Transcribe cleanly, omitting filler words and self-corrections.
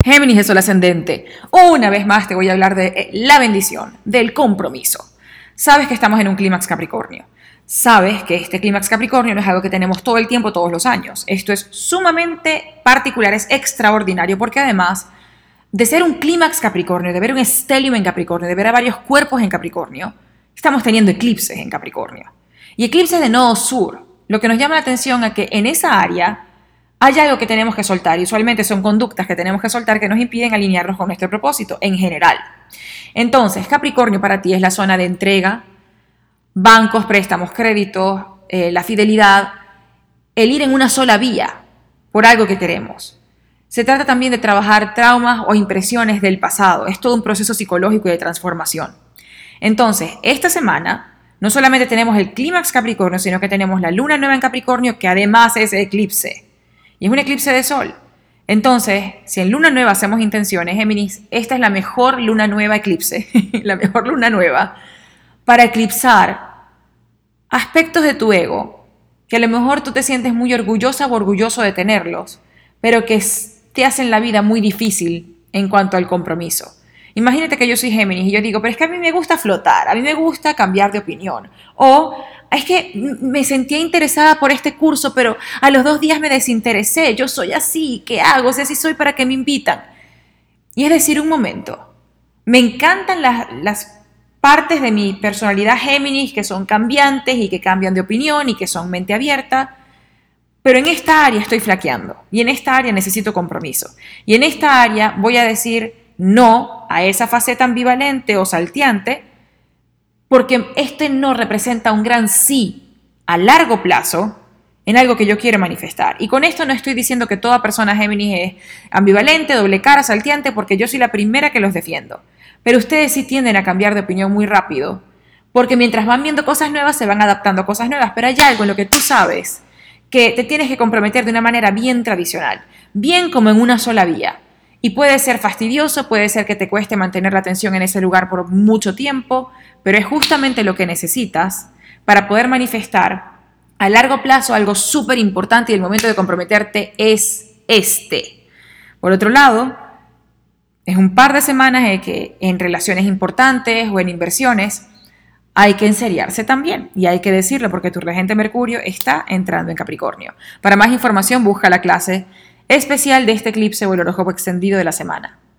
Géminis de Sol ascendente, una vez más te voy a hablar de la bendición, del compromiso. Sabes que estamos en un clímax Capricornio. Sabes que este clímax Capricornio no es algo que tenemos todo el tiempo, todos los años. Esto es sumamente particular, es extraordinario, porque además de ser un clímax Capricornio, de ver un estelium en Capricornio, de ver a varios cuerpos en Capricornio, estamos teniendo eclipses en Capricornio. Y eclipses de nodo sur, lo que nos llama la atención es que en esa área hay algo que tenemos que soltar, y usualmente son conductas que tenemos que soltar que nos impiden alinearnos con nuestro propósito en general. Entonces, Capricornio para ti es la zona de entrega, bancos, préstamos, créditos, la fidelidad, el ir en una sola vía por algo que queremos. Se trata también de trabajar traumas o impresiones del pasado. Es todo un proceso psicológico y de transformación. Entonces, esta semana no solamente tenemos el clímax Capricornio, sino que tenemos la luna nueva en Capricornio, que además es eclipse. Y es un eclipse de sol. Entonces, si en luna nueva hacemos intenciones, Géminis, esta es la mejor luna nueva eclipse, la mejor luna nueva, para eclipsar aspectos de tu ego, que a lo mejor tú te sientes muy orgullosa o orgulloso de tenerlos, pero que te hacen la vida muy difícil en cuanto al compromiso. Imagínate que yo soy Géminis y yo digo, pero es que a mí me gusta flotar, a mí me gusta cambiar de opinión. O es que me sentía interesada por este curso, pero a los 2 días me desinteresé, yo soy así, ¿qué hago? Si así soy, ¿para qué me invitan? Y es decir, un momento, me encantan las partes de mi personalidad Géminis que son cambiantes y que cambian de opinión y que son mente abierta, pero en esta área estoy flaqueando y en esta área necesito compromiso. Y en esta área voy a decir no a esa faceta ambivalente o salteante, porque este no representa un gran sí a largo plazo en algo que yo quiero manifestar. Y con esto no estoy diciendo que toda persona Géminis es ambivalente, doble cara, salteante, porque yo soy la primera que los defiendo. Pero ustedes sí tienden a cambiar de opinión muy rápido, porque mientras van viendo cosas nuevas, se van adaptando a cosas nuevas. Pero hay algo en lo que tú sabes que te tienes que comprometer de una manera bien tradicional, bien como en una sola vía. Y puede ser fastidioso, puede ser que te cueste mantener la atención en ese lugar por mucho tiempo, pero es justamente lo que necesitas para poder manifestar a largo plazo algo súper importante, y el momento de comprometerte es este. Por otro lado, es un par de semanas en que en relaciones importantes o en inversiones hay que enseriarse también, y hay que decirlo porque tu regente Mercurio está entrando en Capricornio. Para más información busca la clase especial de este eclipse o el horóscopo extendido de la semana.